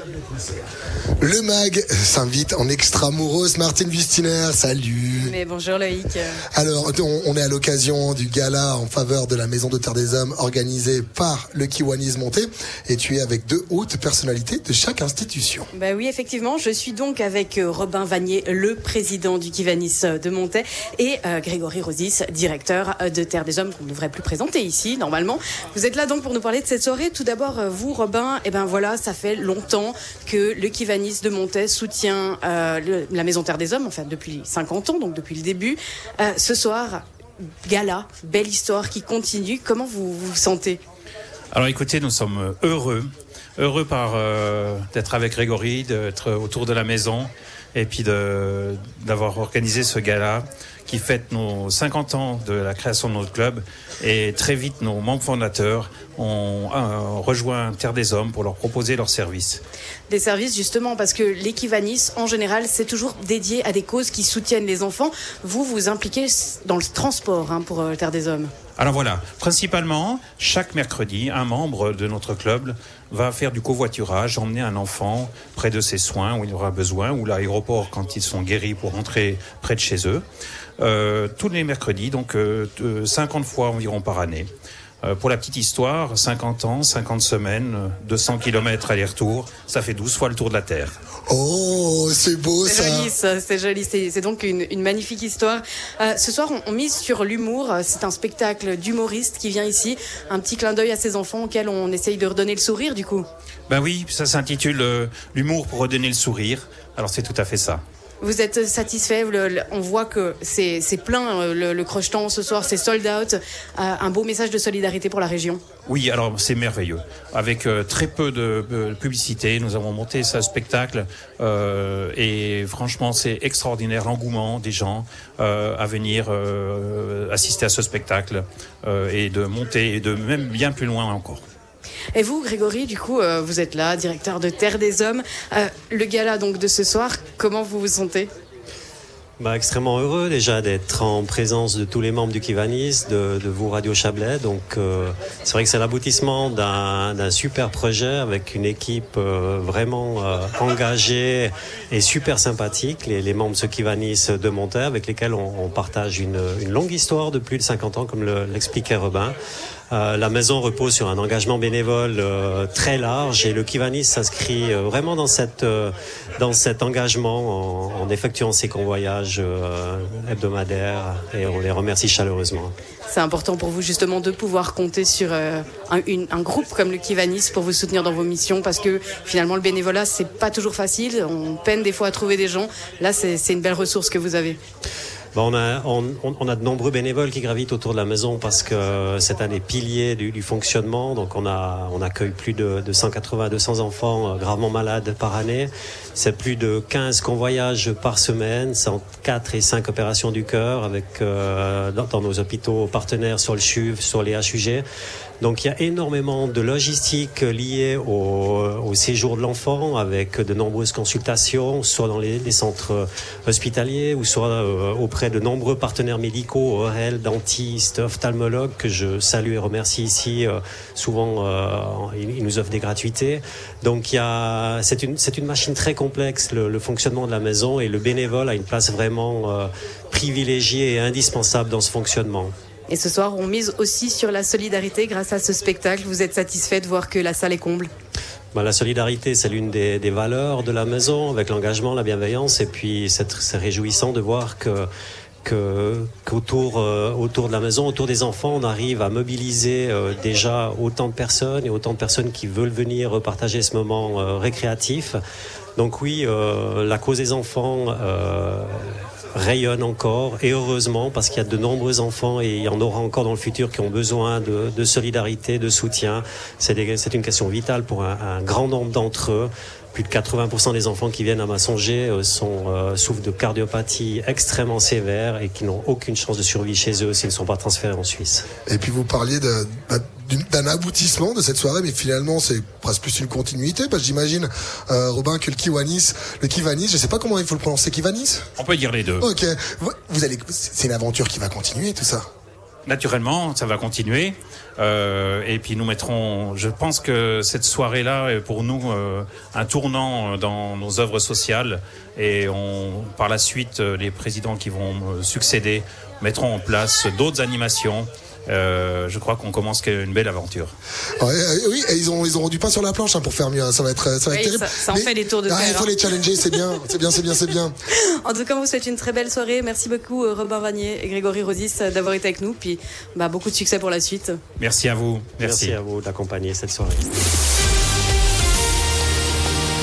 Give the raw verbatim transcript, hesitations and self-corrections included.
Le mag s'invite en extramuros. Martine Wüstiner, salut. Mais bonjour Loïc. Alors, on, on est à l'occasion du gala en faveur de la Maison de Terre des Hommes organisé par le Kiwanis Monté. Et tu es avec deux hautes personnalités de chaque institution. Bah oui, effectivement. Je suis donc avec Robin Vanier, le président du Kiwanis de Monté, et euh, Grégory Rosis, directeur de Terre des Hommes, qu'on ne devrait plus présenter ici, normalement. Vous êtes là donc pour nous parler de cette soirée. Tout d'abord, vous, Robin, et ben voilà, ça fait longtemps que le Kiwanis de Monté soutient euh, le, la Maison Terre des Hommes, enfin depuis cinquante ans, donc depuis le début. Euh, ce soir, gala, belle histoire qui continue. Comment vous vous sentez ? Alors écoutez, nous sommes heureux, heureux par euh, d'être avec Grégory, d'être autour de la maison et puis de, d'avoir organisé ce gala qui fête nos cinquante ans de la création de notre club. Et très vite, nos membres fondateurs ont euh, rejoint Terre des Hommes pour leur proposer leurs services. Des services justement, parce que les Kiwanis, en général, c'est toujours dédié à des causes qui soutiennent les enfants. Vous, vous impliquez dans le transport hein, pour euh, Terre des Hommes. Alors voilà, principalement, chaque mercredi, un membre de notre club va faire du covoiturage, emmener un enfant près de ses soins où il aura besoin, ou l'aéroport quand ils sont guéris pour rentrer près de chez eux. Euh, tous les mercredis, donc euh, cinquante fois environ par année. Euh, pour la petite histoire, cinquante ans, cinquante semaines, deux cents kilomètres aller-retour, ça fait douze fois le tour de la Terre. Oh, c'est beau ça. C'est joli, ça, c'est joli. C'est, c'est donc une, une magnifique histoire. Euh, ce soir, on, on mise sur l'humour. C'est un spectacle d'humoriste qui vient ici. Un petit clin d'œil à ces enfants auxquels on essaye de redonner le sourire, du coup. Ben oui, ça s'intitule euh, l'humour pour redonner le sourire. Alors c'est tout à fait ça. Vous êtes satisfait, le, le, on voit que c'est, c'est plein, le, le crocheton ce soir, c'est sold out. Euh, un beau message de solidarité pour la région. Oui, alors c'est merveilleux. Avec euh, très peu de euh, publicité, nous avons monté ce spectacle euh, et franchement c'est extraordinaire l'engouement des gens euh, à venir euh, assister à ce spectacle euh, et de monter et de même bien plus loin encore. Et vous, Grégory, du coup, euh, vous êtes là, directeur de Terre des Hommes. Euh, le gala donc de ce soir, comment vous vous sentez ? Bah, extrêmement heureux déjà d'être en présence de tous les membres du Kiwanis, de, de vous Radio Chablais. Donc euh, c'est vrai que c'est l'aboutissement d'un, d'un super projet avec une équipe euh, vraiment euh, engagée et super sympathique. Les, les membres de ce Kiwanis de Monté avec lesquels on, on partage une, une longue histoire de plus de cinquante ans, comme le, l'expliquait Robin. Euh, la maison repose sur un engagement bénévole euh, très large et le Kiwanis s'inscrit euh, vraiment dans cette euh, dans cet engagement en, en effectuant ses convoyages euh, hebdomadaires et on les remercie chaleureusement. C'est important pour vous justement de pouvoir compter sur euh, un, une, un groupe comme le Kiwanis pour vous soutenir dans vos missions parce que finalement le bénévolat c'est pas toujours facile, on peine des fois à trouver des gens. Là c'est, c'est une belle ressource que vous avez. Bon, on, a, on, on a de nombreux bénévoles qui gravitent autour de la maison parce que c'est un des piliers du, du fonctionnement. Donc on, a, on accueille plus de, de cent quatre-vingts à deux cents enfants gravement malades par année. C'est plus de quinze convoyages par semaine. C'est entre quatre et cinq opérations du cœur avec, euh, dans, dans nos hôpitaux partenaires sur le C H U V, sur les H U G. Donc il y a énormément de logistique liée au, au séjour de l'enfant avec de nombreuses consultations, soit dans les, les centres hospitaliers ou soit euh, auprès de nombreux partenaires médicaux, O R L, dentistes, ophtalmologues, que je salue et remercie ici. Euh, souvent, euh, ils nous offrent des gratuités. Donc il y a, c'est une, c'est une machine très complexe, le, le fonctionnement de la maison, et le bénévole a une place vraiment euh, privilégiée et indispensable dans ce fonctionnement. Et ce soir, on mise aussi sur la solidarité grâce à ce spectacle. Vous êtes satisfait de voir que la salle est comble ? Ben, la solidarité, c'est l'une des, des valeurs de la maison, avec l'engagement, la bienveillance, et puis c'est, c'est réjouissant de voir que Que, qu'autour euh, autour de la maison, autour des enfants, on arrive à mobiliser euh, déjà autant de personnes et autant de personnes qui veulent venir partager ce moment euh, récréatif. Donc oui, euh, la cause des enfants euh, rayonne encore, et heureusement, parce qu'il y a de nombreux enfants et il y en aura encore dans le futur qui ont besoin de, de solidarité, de soutien. C'est, des, c'est une question vitale pour un, un grand nombre d'entre eux. Plus de quatre-vingts pour cent des enfants qui viennent à Massonger sont, euh, souffrent de cardiopathie extrêmement sévère et qui n'ont aucune chance de survie chez eux s'ils ne sont pas transférés en Suisse. Et puis vous parliez de, d'un aboutissement de cette soirée, mais finalement c'est presque plus une continuité, parce que j'imagine, euh, Robin, que le Kiwanis, le Kiwanis, je sais pas comment il faut le prononcer, Kiwanis ? On peut dire les deux. Ok. Vous allez, c'est une aventure qui va continuer, tout ça ? Naturellement, ça va continuer. Euh, et puis nous mettrons, je pense que cette soirée-là est pour nous euh, un tournant dans nos œuvres sociales. Et on, par la suite, les présidents qui vont me succéder mettront en place d'autres animations. Euh, je crois qu'on commence une belle aventure. Ouais, euh, oui, et ils ont ils auront du pain sur la planche hein, pour faire mieux. Hein. Ça va être ça va être oui, terrible. Ça, ça en Mais, fait des tours de ah, terre. Il faut hein. les challenger, c'est bien, c'est bien, c'est bien, c'est bien. En tout cas, on vous souhaite une très belle soirée. Merci beaucoup Robin Vanier et Grégory Rosis d'avoir été avec nous. Puis bah, beaucoup de succès pour la suite. Merci à vous. Merci, Merci à vous d'accompagner cette soirée.